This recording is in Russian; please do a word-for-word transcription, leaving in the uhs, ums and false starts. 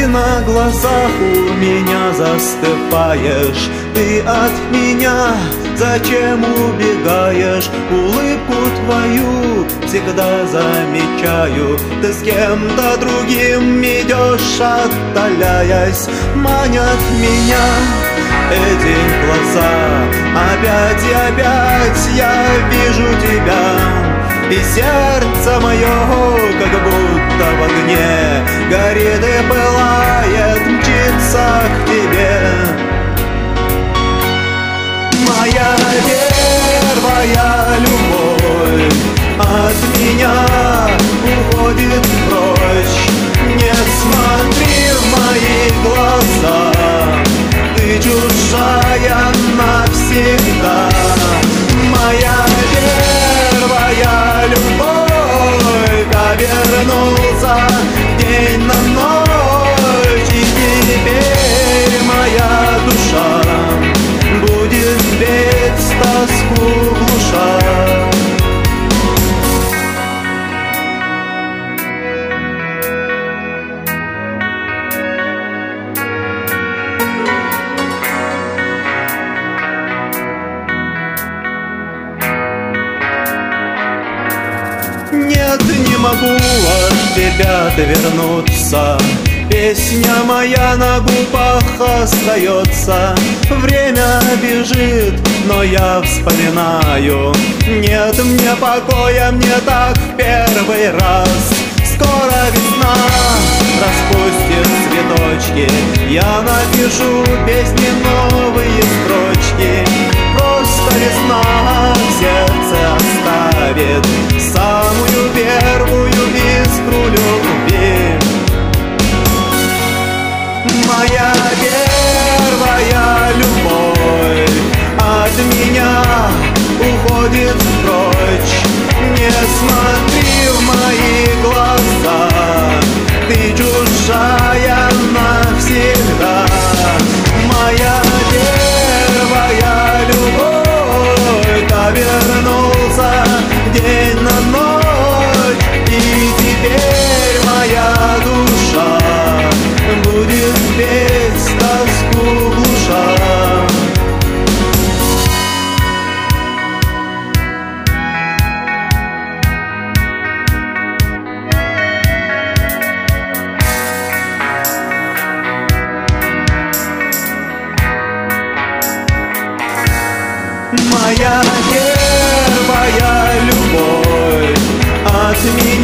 на глазах у меня застываешь. Ты от меня зачем убегаешь? Улыбку твою всегда замечаю. Ты с кем-то другим идешь, отдаляясь. Манят меня эти глаза. Опять и опять я вижу тебя. И сердце мое, как будто в огне, горит и пылает, мчится к тебе. Моя первая любовь от меня уходит прочь. Не смотри в мои глаза, ты чужая навсегда. Моя первая любовь, обернулся день на ночь. И теперь моя душа будет петь, тоску глуша. Нет, не могу от тебя отвернуться. Песня моя на губах остается. Время бежит, но я вспоминаю. Нет мне покоя, мне так в первый раз. Скоро весна распустит цветочки. Я напишу песни новые строчки. Просто весна в сердце оставит самую первую искру любви. Моя первая любовь от меня уходит прочь. Не смотри в мои глаза, ты чужая навсегда. Моя первая любовь, обернулся день на ночь. И теперь моя душа будет петь, тоску глуша. Моя первая любовь от меня